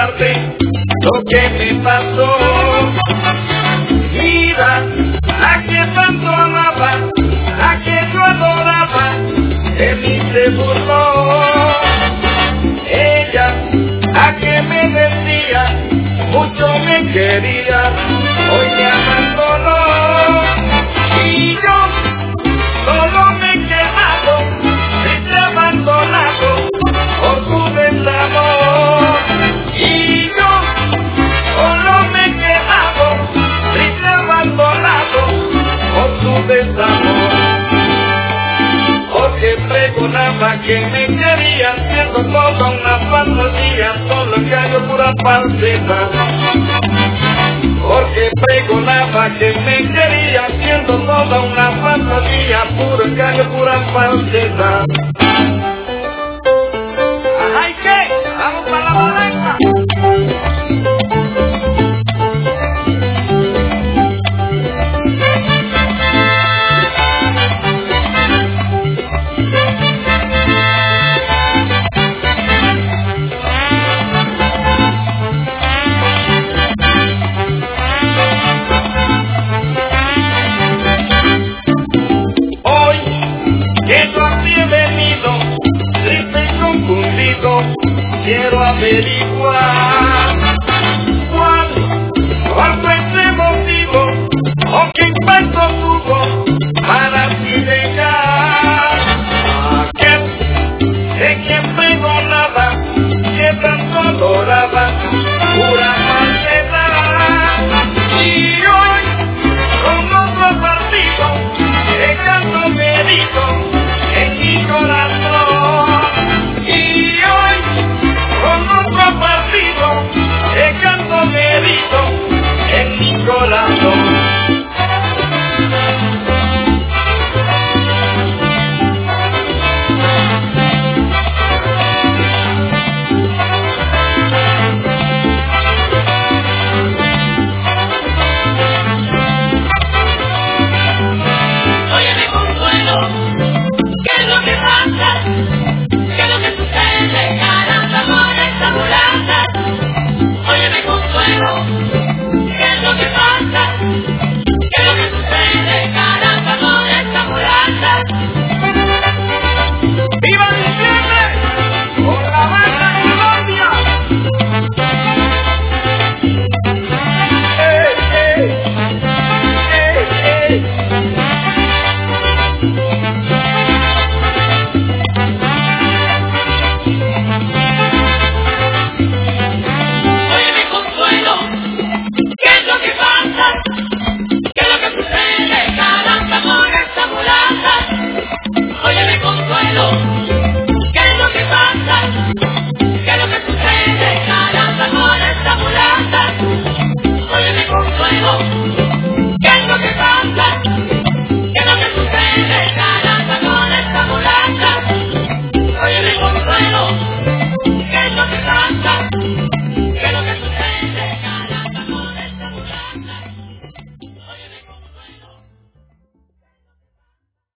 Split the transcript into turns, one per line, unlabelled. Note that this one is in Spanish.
contarte lo que me pasó. Mira, la que tanto amaba, la que yo adoraba, de mí se burló. Ella, la que me decía, mucho me quería, hoy me abandonó. Y yo solo me he quedado, triste abandonado, por su desamor. Y yo solo me he quedado, triste abandonado, por su desamor. Porque pregonaba que me quería, siendo toda una fantasía, solo engaño pura falsedad. Porque pregonaba que me quería, siendo toda una fantasía, puro engaño, pura falsedad. Ajá, ¿y qué? Vamos para la balanza. Quiero averiguar